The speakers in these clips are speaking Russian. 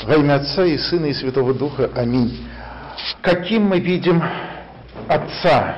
Во имя Отца и Сына и Святого Духа. Аминь. Каким мы видим Отца,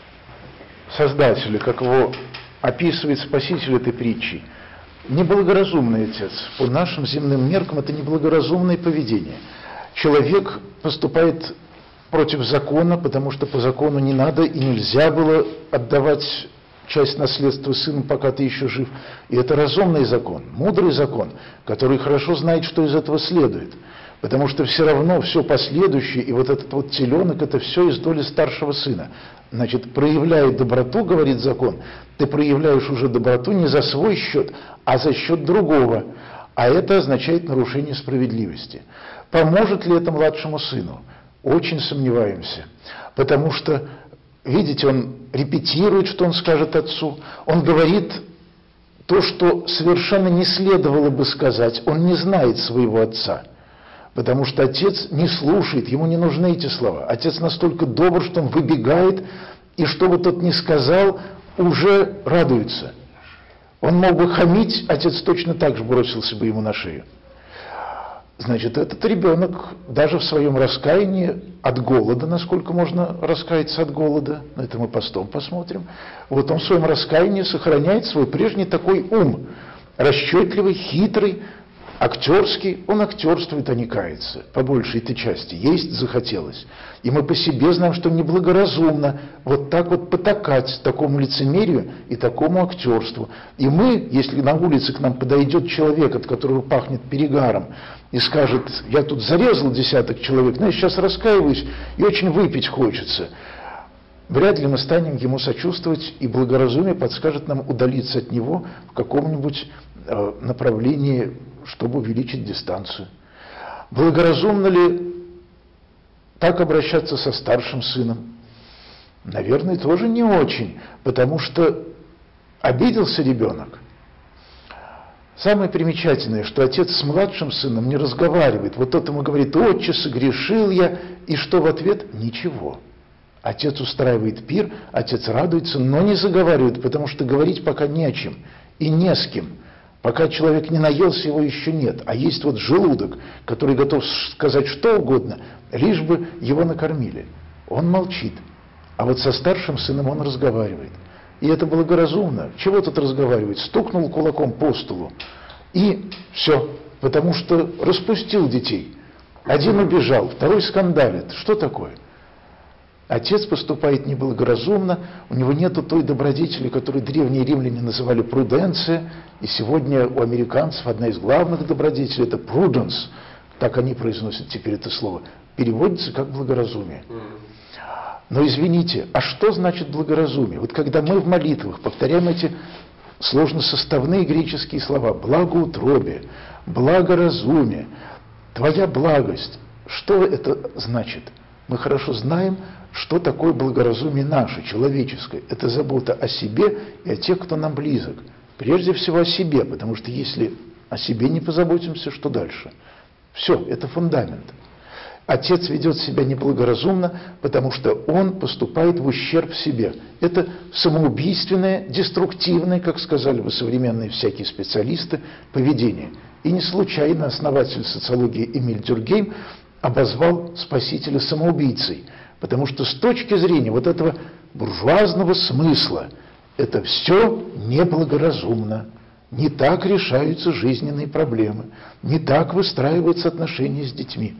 Создателя, как его описывает Спаситель этой притчи? Неблагоразумный Отец. По нашим земным меркам это неблагоразумное поведение. Человек поступает против закона, потому что по закону не надо и нельзя было отдавать часть наследства сыну, пока ты еще жив. И это разумный закон, мудрый закон, который хорошо знает, что из этого следует. Потому что все равно все последующее, и вот этот вот теленок, это все из доли старшего сына. Значит, проявляя доброту, говорит закон, ты проявляешь уже доброту не за свой счет, а за счет другого. А это означает нарушение справедливости. Поможет ли это младшему сыну? Очень сомневаемся. Потому что, видите, он репетирует, что он скажет отцу. Он говорит то, что совершенно не следовало бы сказать. Он не знает своего отца. Потому что отец не слушает, ему не нужны эти слова. Отец настолько добр, что он выбегает, и что бы тот ни сказал, уже радуется. Он мог бы хамить, отец точно так же бросился бы ему на шею. Значит, этот ребенок даже в своем раскаянии от голода, насколько можно раскаяться от голода, на это мы постом посмотрим, вот он в своем раскаянии сохраняет свой прежний такой ум, расчетливый, хитрый, актерский. Он актерствует, а не кается, по большей этой части. Есть захотелось. И мы по себе знаем, что неблагоразумно вот так вот потакать такому лицемерию и такому актерству. И мы, если на улице к нам подойдет человек, от которого пахнет перегаром, и скажет: я тут зарезал 10 человек, но я сейчас раскаиваюсь и очень выпить хочется, вряд ли мы станем ему сочувствовать, и благоразумие подскажет нам удалиться от него в каком-нибудь направлении, чтобы увеличить дистанцию. Благоразумно ли так обращаться со старшим сыном? Наверное, тоже не очень, потому что обиделся ребенок. Самое примечательное, что отец с младшим сыном не разговаривает. Вот тот ему говорит: отче, согрешил я, и что в ответ? Ничего. Отец устраивает пир, отец радуется, но не заговаривает, потому что говорить пока не о чем и не с кем. Пока человек не наелся, его еще нет. А есть вот желудок, который готов сказать что угодно, лишь бы его накормили. Он молчит. А вот со старшим сыном он разговаривает. И это благоразумно. Чего тут разговаривать? Стукнул кулаком по столу. И все. Потому что распустил детей. Один убежал, второй скандалит. Что такое? Отец поступает неблагоразумно, у него нету той добродетели, которую древние римляне называли пруденция, и сегодня у американцев одна из главных добродетелей – это prudence, так они произносят теперь это слово, переводится как благоразумие. Но извините, а что значит благоразумие? Вот когда мы в молитвах повторяем эти сложносоставные греческие слова: благоутробие, благоразумие, твоя благость, что это значит? Мы хорошо знаем, что такое благоразумие наше, человеческое. Это забота о себе и о тех, кто нам близок. Прежде всего о себе, потому что если о себе не позаботимся, что дальше? Все, это фундамент. Отец ведет себя неблагоразумно, потому что он поступает в ущерб себе. Это самоубийственное, деструктивное, как сказали бы современные всякие специалисты, поведение. И не случайно основатель социологии Эмиль Дюркгейм обозвал Спасителя самоубийцей, потому что с точки зрения вот этого буржуазного смысла это все неблагоразумно. Не так решаются жизненные проблемы, не так выстраиваются отношения с детьми.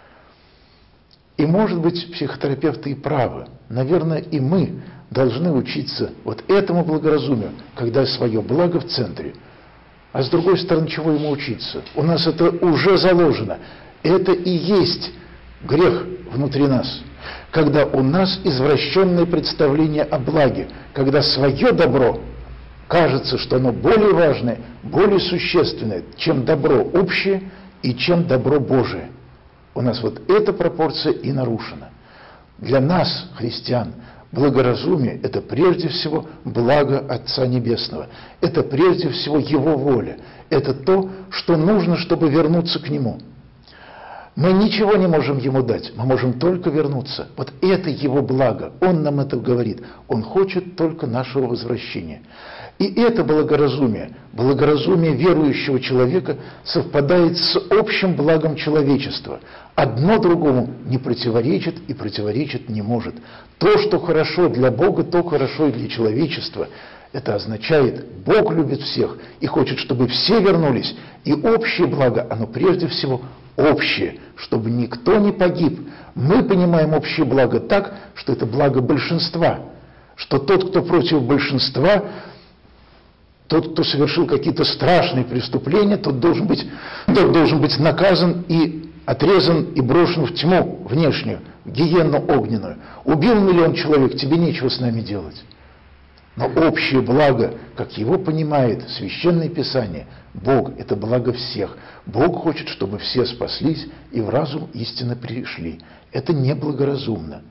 И, может быть, психотерапевты и правы. Наверное, и мы должны учиться вот этому благоразумию, когда свое благо в центре. А с другой стороны, чего ему учиться? У нас это уже заложено. Это и есть грех внутри нас. Когда у нас извращенное представление о благе, когда свое добро кажется, что оно более важное, более существенное, чем добро общее и чем добро Божие. У нас вот эта пропорция и нарушена. Для нас, христиан, благоразумие – это прежде всего благо Отца Небесного. Это прежде всего Его воля. Это то, что нужно, чтобы вернуться к Нему. Мы ничего не можем ему дать, мы можем только вернуться. Вот это его благо, он нам это говорит. Он хочет только нашего возвращения. И это благоразумие верующего человека совпадает с общим благом человечества. Одно другому не противоречит и противоречить не может. То, что хорошо для Бога, то хорошо и для человечества. Это означает, Бог любит всех и хочет, чтобы все вернулись. И общее благо, оно прежде всего общее, чтобы никто не погиб. Мы понимаем общее благо так, что это благо большинства. Что тот, кто против большинства, тот, кто совершил какие-то страшные преступления, тот должен быть наказан и отрезан и брошен в тьму внешнюю, в гиенну огненную. Убил 1 миллион человек, тебе нечего с нами делать. Но общее благо, как его понимает Священное Писание, Бог – это благо всех. Бог хочет, чтобы все спаслись и в разум истины пришли. Это неблагоразумно.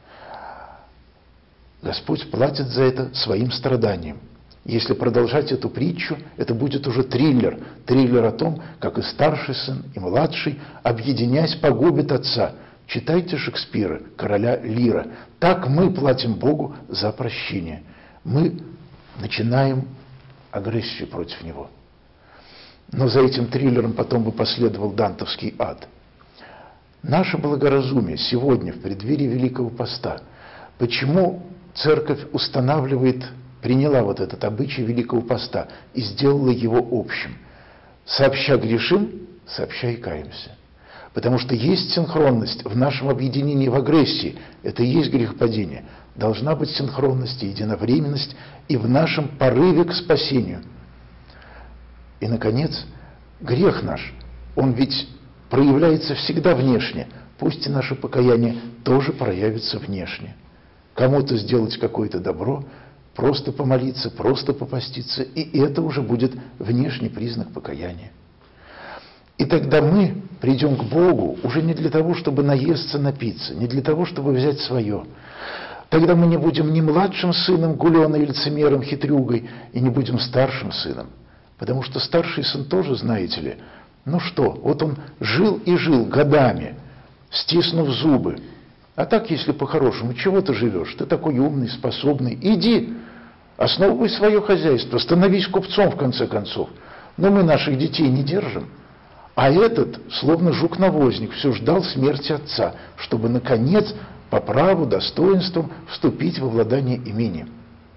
Господь платит за это своим страданием. Если продолжать эту притчу, это будет уже триллер. Триллер о том, как и старший сын, и младший, объединяясь, погубят отца. Читайте Шекспира, короля Лира. Так мы платим Богу за прощение. Мы начинаем агрессию против него. Но за этим триллером потом бы последовал дантовский ад. Наше благоразумие сегодня, в преддверии Великого Поста, почему Церковь приняла вот этот обычай Великого Поста и сделала его общим? Сообща грешим, сообща и каемся. Потому что есть синхронность в нашем объединении в агрессии. Это и есть грехопадение. Должна быть синхронность и единовременность и в нашем порыве к спасению. И, наконец, грех наш, он ведь проявляется всегда внешне. Пусть и наше покаяние тоже проявится внешне. Кому-то сделать какое-то добро, просто помолиться, просто попаститься, и это уже будет внешний признак покаяния. И тогда мы придем к Богу уже не для того, чтобы наесться, напиться, не для того, чтобы взять свое. Тогда мы не будем ни младшим сыном, гуленой, лицемером, хитрюгой, и не будем старшим сыном. Потому что старший сын тоже, знаете ли, вот он жил и жил годами, стиснув зубы. А так, если по-хорошему, чего ты живешь? Ты такой умный, способный. Иди, основывай свое хозяйство, становись купцом, в конце концов. Но мы наших детей не держим. А этот, словно жук-навозник, все ждал смерти отца, чтобы, наконец, по праву, достоинству вступить во владание имением.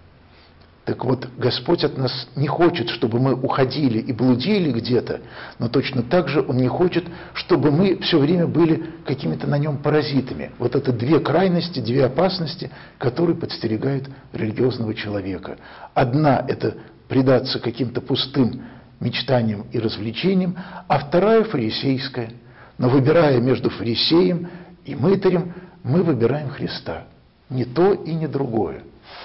Так вот, Господь от нас не хочет, чтобы мы уходили и блудили где-то, но точно так же Он не хочет, чтобы мы все время были какими-то на Нем паразитами. Вот это две крайности, две опасности, которые подстерегают религиозного человека. Одна – это предаться каким-то пустым мечтаниям и развлечениям, а вторая – фарисейская. Но выбирая между фарисеем и мытарем, мы выбираем Христа. Не то и не другое.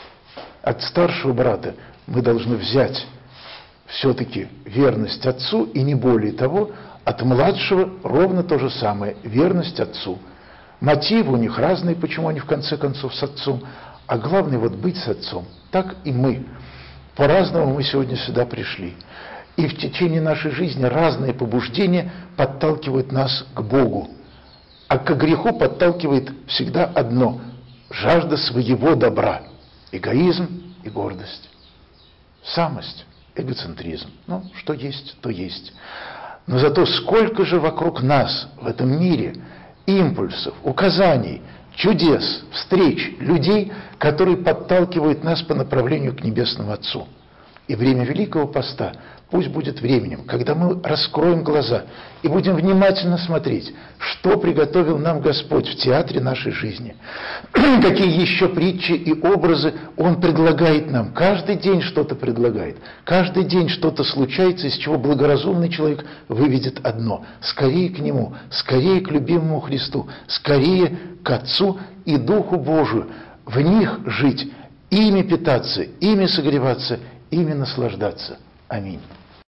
От старшего брата мы должны взять все-таки верность отцу, и не более того, от младшего ровно то же самое, верность отцу. Мотивы у них разные, почему они в конце концов с отцом, а главное вот быть с отцом. Так и мы. По-разному мы сегодня сюда пришли. И в течение нашей жизни разные побуждения подталкивают нас к Богу. А к греху подталкивает всегда одно – жажда своего добра. Эгоизм и гордость. Самость, эгоцентризм. Что есть, то есть. Но зато сколько же вокруг нас в этом мире импульсов, указаний, чудес, встреч, людей, которые подталкивают нас по направлению к Небесному Отцу. И время Великого Поста пусть будет временем, когда мы раскроем глаза и будем внимательно смотреть, что приготовил нам Господь в театре нашей жизни, какие еще притчи и образы Он предлагает нам. Каждый день что-то предлагает, каждый день что-то случается, из чего благоразумный человек выведет одно: скорее к Нему, скорее к любимому Христу, скорее к Отцу и Духу Божию, в них жить, ими питаться, ими согреваться, ими наслаждаться. Аминь.